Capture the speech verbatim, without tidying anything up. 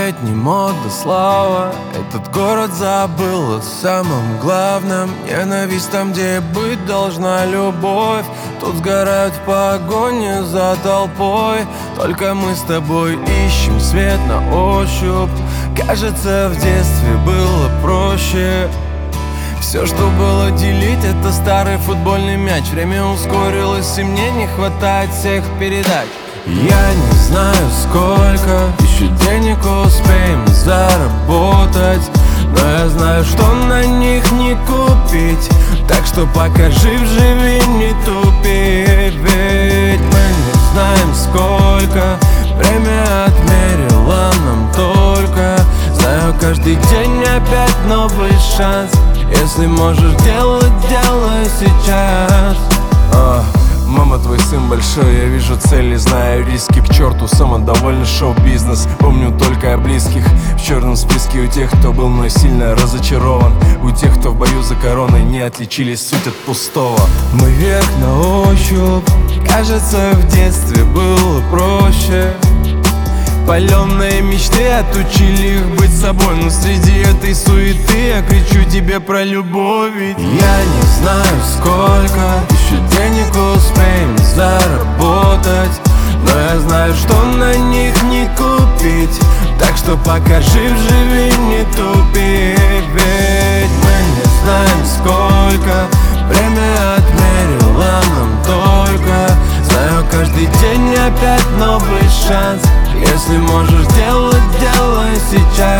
сплетни, мода, слава. Этот город забыл о самом главном. Ненависть там, где быть должна любовь. Тут сгорают в погоне за толпой. Только мы с тобой ищем свет на ощупь. Кажется, в детстве было проще. Все, что было делить, это старый футбольный мяч. Время ускорилось, и мне не хватает всех передач. Я не знаю, сколько еще денег успеем заработать, но я знаю, что на них не купить. Так что пока жив, живи, не тупи. Ведь мы не знаем, сколько время отмерило нам только. Знаю, каждый день опять новый шанс. Если можешь делать, делай сейчас. а, Мама, твой сын большой, я вижу цели, знаю риски. К черту самодовольный шоу-бизнес. Помню только о близких. В черном списке у тех, кто был мной сильно разочарован. У тех, кто в бою за короной не отличились суть от пустого. Мы вверх на ощупь. Кажется, в детстве было проще. Паленые мечты отучили их быть собой. Но среди этой суеты я кричу тебе про любовь. Ведь я не знаю, сколько еще денег успеем заработать, но я знаю, что на них не купить. Так что пока жив, живи, не тупи. Ведь мы не знаем, сколько время отмерило нам только. Знаю, каждый день опять новый шанс. Если можешь делать, делай сейчас.